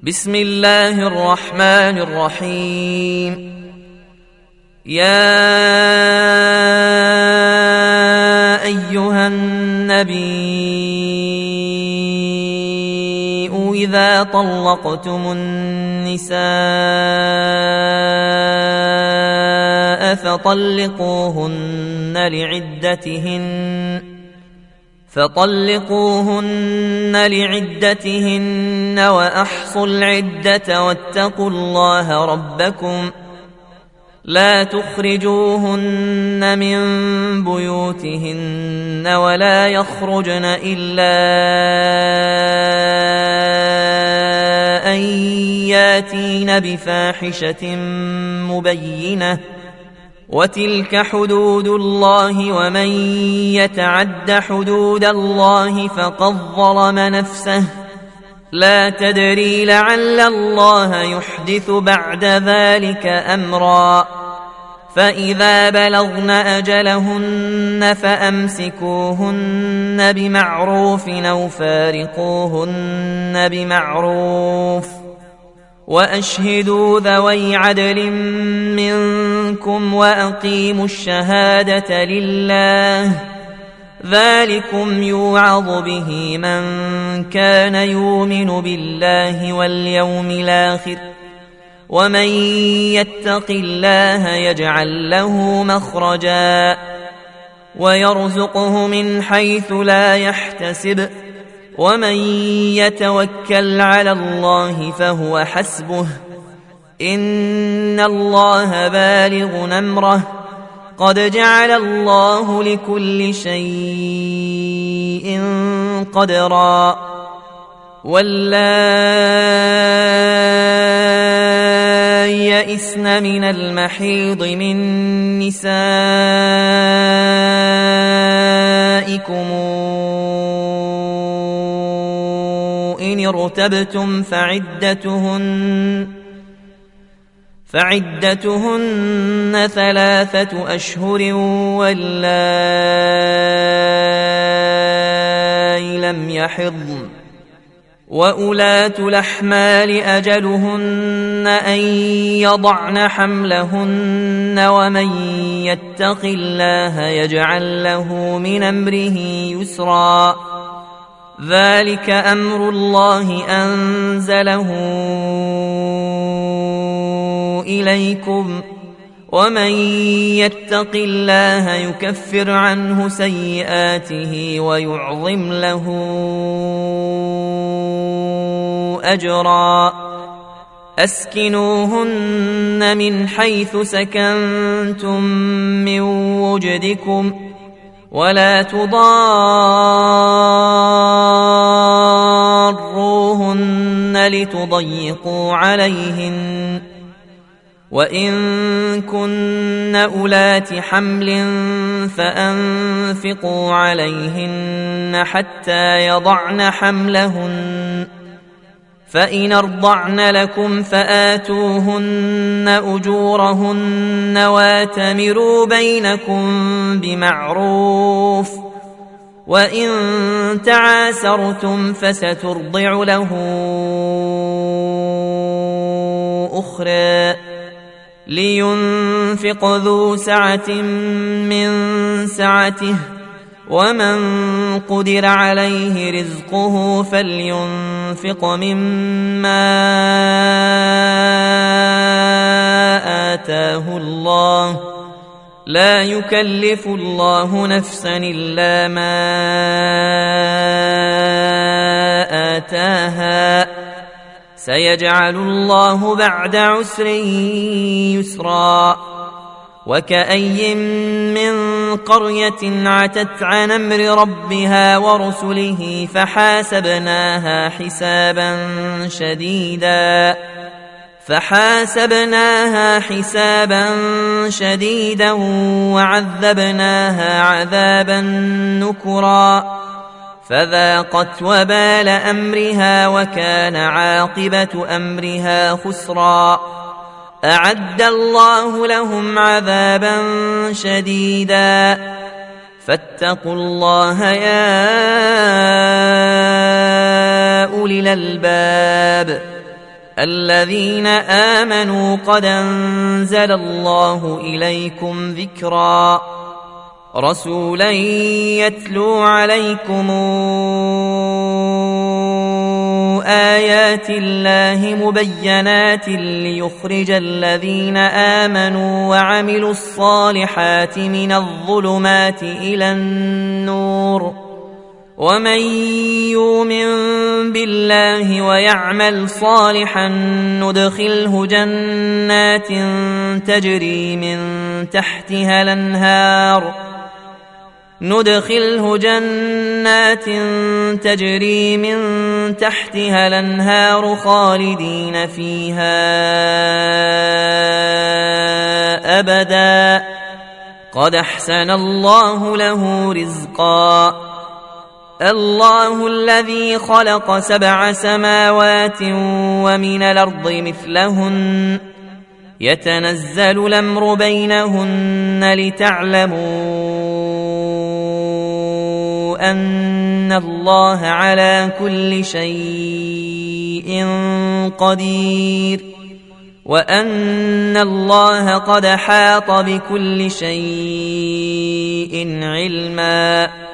بسم الله الرحمن الرحيم. يا أيها النبي إذا طلقتم النساء فطلقوهن لعدتهن وأحصوا العدة واتقوا الله ربكم لا تخرجوهن من بيوتهن ولا يخرجن إلا أن ياتين بفاحشة مبينة وتلك حدود الله ومن يتعد حدود الله فقد ظلم نفسه لا تدري لعل الله يحدث بعد ذلك أمرا. فإذا بلغن أجلهن فأمسكوهن بمعروف أو فارقوهن بمعروف وأشهدوا ذوي عدل منكم وأقيموا الشهادة لله ذلكم يوعظ به من كان يؤمن بالله واليوم الآخر ومن يتق الله يجعل له مخرجا ويرزقه من حيث لا يحتسب ومن يتوكل على الله فهو حسبه إن الله بالغ أمره قد جعل الله لكل شيء قدرا. واللائي يئسن من المحيض من نسائكم إن ارتبتم فعدتهن 3 أشهر واللائي لم يحضن وأولاة الأحمال أجلهن أن يضعن حملهن ومن يتق الله يجعل له من أمره يسرا ذلك أمر الله أنزله إليكم ومن يتق الله يكفر عنه سيئاته ويعظم له أجرا. أسكنوهن من حيث سكنتم من وجدكم ولا تضاروهن لتضيقوا عليهن وإن كن أولات حمل فأنفقوا عليهن حتى يضعن حملهن فإن أرضعن لكم فآتوهن أجورهن واتمروا بينكم بمعروف وإن تعاسرتم فسترضع له أخرى لينفق ذو سعة من سعته ومن قدر عليه رزقه فلينفق مما آتاه الله لا يكلف الله نفسا إلا ما آتاها سيجعل الله بعد عسر يسرا. وكأي من قرية عتت عن أمر ربها ورسله فحاسبناها حسابا شديدا وعذبناها عذابا نكرا فذاقت وبال أمرها وكان عاقبة أمرها خسرا. أعد الله لهم عذابا شديدا فاتقوا الله يا أولي الألباب الذين آمنوا قد أنزل الله إليكم ذكرا رسولا يتلو عليكم آيات الله مبينات ليخرج الذين آمنوا وعملوا الصالحات من الظلمات إلى النور ومن يؤمن بالله ويعمل صالحا ندخله جنات تجري من تحتها الأنهار خالدين فيها أبدا قد أحسن الله له رزقا الله الذي خلق 7 سماوات ومن الأرض مثلهن يتنزل الأمر بينهن لتعلموا أن الله على كل شيء قدير وأن الله قد حاط بكل شيء علما